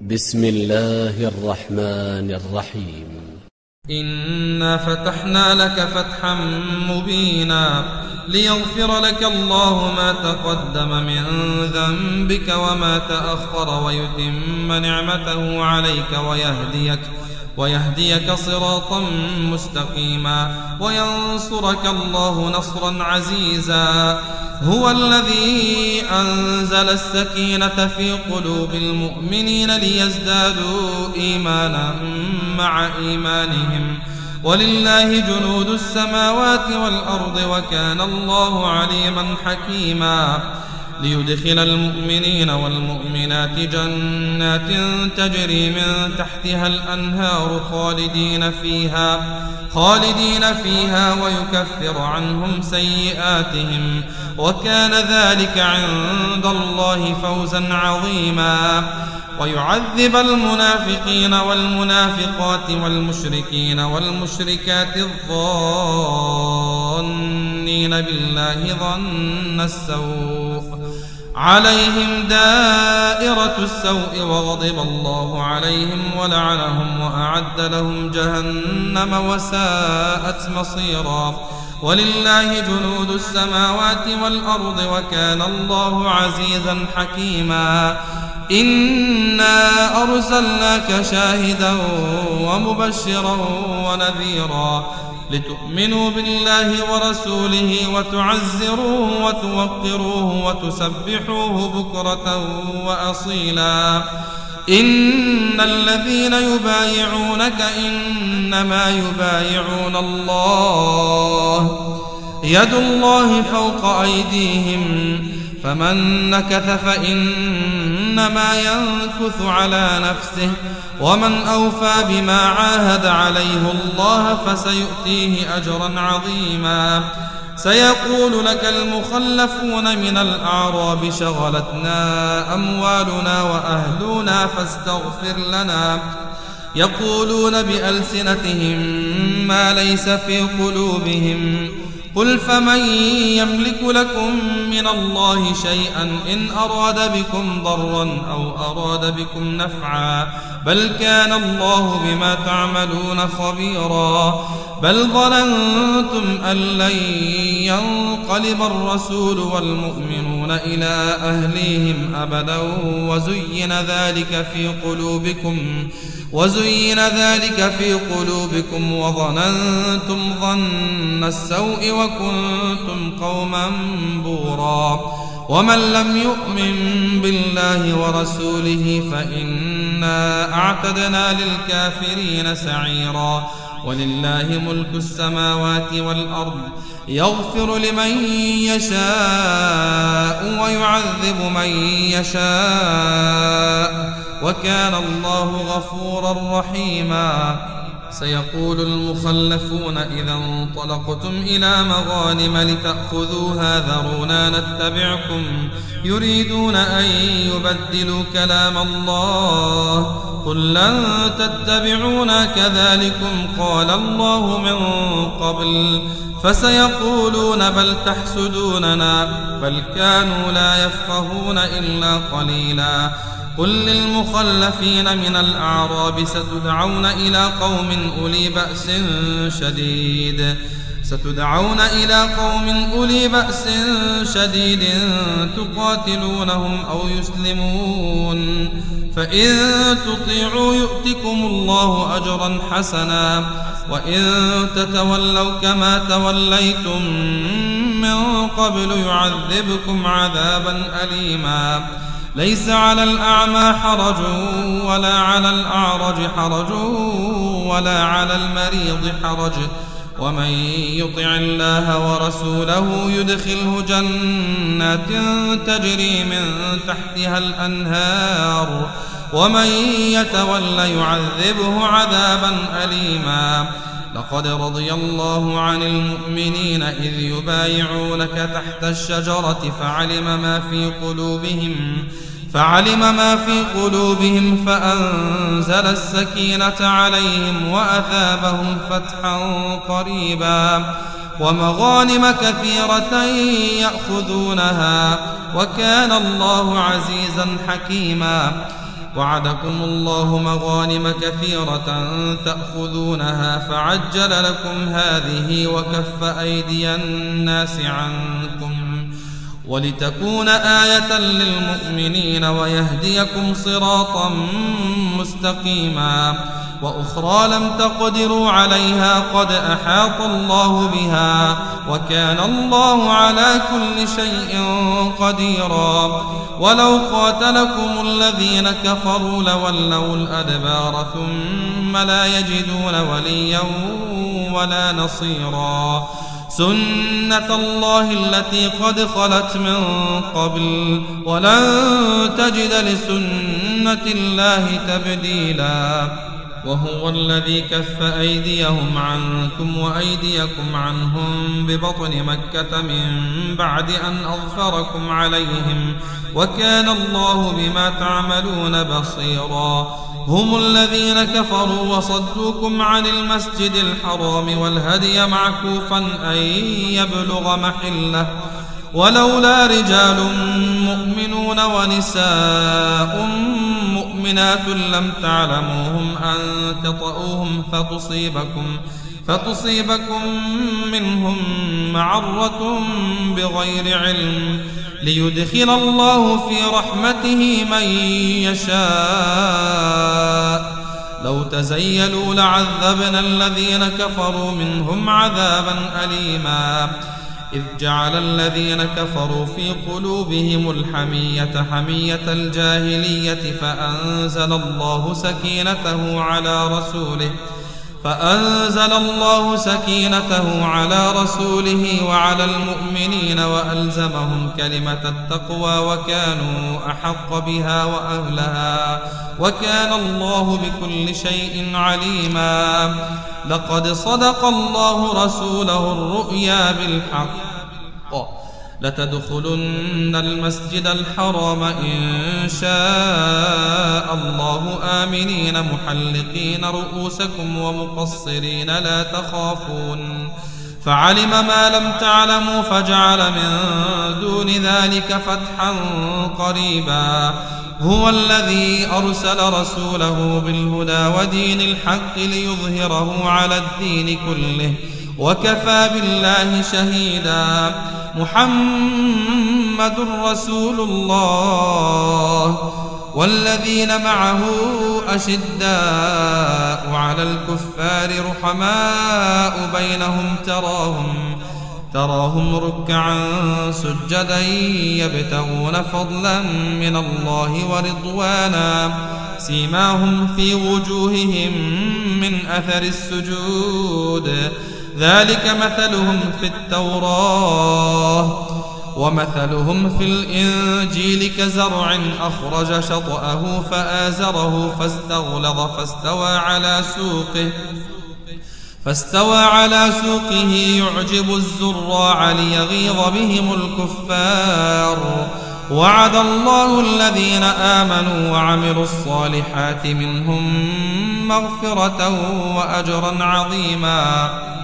بسم الله الرحمن الرحيم. إنا فتحنا لك فتحا مبينا ليغفر لك الله ما تقدم من ذنبك وما تأخر ويتم نعمته عليك ويهديك صراطا مستقيما وينصرك الله نصرا عزيزا. هو الذي أنزل السكينة في قلوب المؤمنين ليزدادوا إيمانا مع إيمانهم ولله جنود السماوات والأرض وكان الله عليما حكيما. ليدخل المؤمنين والمؤمنات جنات تجري من تحتها الأنهار خالدين فيها ويكفر عنهم سيئاتهم وكان ذلك عند الله فوزا عظيما. ويعذب المنافقين والمنافقات والمشركين والمشركات الظانين بالله ظن السوء عليهم دائرة السوء وغضب الله عليهم ولعنهم وأعد لهم جهنم وساءت مصيرا. ولله جنود السماوات والأرض وكان الله عزيزا حكيما. إنا أرسلناك شاهدا ومبشرا ونذيرا لتؤمنوا بالله ورسوله وتعزروه وتوقروه وتسبحوه بكرة وأصيلا. إن الذين يبايعونك إنما يبايعون الله يد الله فوق أيديهم فمن نكث فإنما ينكث على نفسه ومن أوفى بما عاهد عليه الله فسيؤتيه أجرا عظيما. سيقول لك المخلفون من الأعراب شغلتنا أموالنا وأهلنا فاستغفر لنا يقولون بألسنتهم ما ليس في قلوبهم قل فمن يملك لكم من الله شيئا إن أراد بكم ضرا أو أراد بكم نفعا بل كان الله بما تعملون خبيرا. بل ظننتم أن لن ينقلب الرسول والمؤمنون إلى أهليهم أبدا وزين ذلك في قلوبكم وظننتم ظن السوء وكنتم قوما بورا. ومن لم يؤمن بالله ورسوله فإنا أعتدنا للكافرين سعيرا. ولله ملك السماوات والأرض يغفر لمن يشاء ويعذب من يشاء وكان الله غفورا رحيما. سيقول المخلفون إذا انطلقتم إلى مغانم لتأخذوها ذرونا نتبعكم يريدون أن يبدلوا كلام الله قل لن تتبعونا كذلكم قال الله من قبل فسيقولون بل تحسدوننا بل كانوا لا يفقهون إلا قليلا. قل للمخلفين من الأعراب ستدعون إلى قوم أولي بأس شديد تقاتلونهم أو يسلمون فإن تطيعوا يؤتكم الله أجرا حسنا وإن تتولوا كما توليتم من قبل يعذبكم عذابا أليما. ليس على الأعمى حرج ولا على الأعرج حرج ولا على المريض حرج ومن يطع الله ورسوله يدخله جنات تجري من تحتها الأنهار ومن يتول يعذبه عذابا أليما. لقد رضي الله عن المؤمنين إذ يبايعونك تحت الشجرة فعلم ما في قلوبهم فأنزل السكينة عليهم وأثابهم فتحا قريبا ومغانم كثيرة يأخذونها وكان الله عزيزا حكيما. وعدكم الله مغانم كثيرة تأخذونها فعجل لكم هذه وكف أيدي الناس عنكم ولتكون آية للمؤمنين ويهديكم صراطا مستقيما وأخرى لم تقدروا عليها قد أحاط الله بها وكان الله على كل شيء قديرا ولو قاتلكم الذين كفروا لولوا الأدبار ثم لا يجدون وليا ولا نصيرا سنة الله التي قد خلت من قبل ولن تجد لسنة الله تبديلا وهو الذي كف أيديهم عنكم وأيديكم عنهم ببطن مكة من بعد أن أظفركم عليهم وكان الله بما تعملون بصيرا هم الذين كفروا وصدوكم عن المسجد الحرام والهدي معكوفا أن يبلغ محله ولولا رجال مؤمنون ونساء مؤمنات لم تعلموهم أن تطؤوهم فتصيبكم منهم معرة بغير علم ليدخل الله في رحمته من يشاء لو تزيلوا لعذبنا الذين كفروا منهم عذابا أليما إذ جعل الذين كفروا في قلوبهم الحمية حمية الجاهلية فأنزل الله سكينته على رسوله وعلى المؤمنين وألزمهم كلمة التقوى وكانوا أحق بها وأهلها وكان الله بكل شيء عليما لقد صدق الله رسوله الرؤيا بالحق لتدخلن المسجد الحرام إن شاء الله آمنين محلقين رؤوسكم ومقصرين لا تخافون فعلم ما لم تعلموا فجعل من دون ذلك فتحا قريبا هو الذي أرسل رسوله بالهدى ودين الحق ليظهره على الدين كله وكفى بالله شهيدا محمد رسول الله والذين معه أشداء على الكفار رحماء بينهم تراهم ركعا سجدا يبتغون فضلا من الله ورضوانا سيماهم في وجوههم من أثر السجود ذلك مثلهم في التوراة ومثلهم في الإنجيل كزرع أخرج شطأه فآزره فاستغلظ فاستوى على سوقه يعجب الزراع ليغيظ بهم الكفار وعد الله الذين آمنوا وعملوا الصالحات منهم مغفرة وأجرا عظيما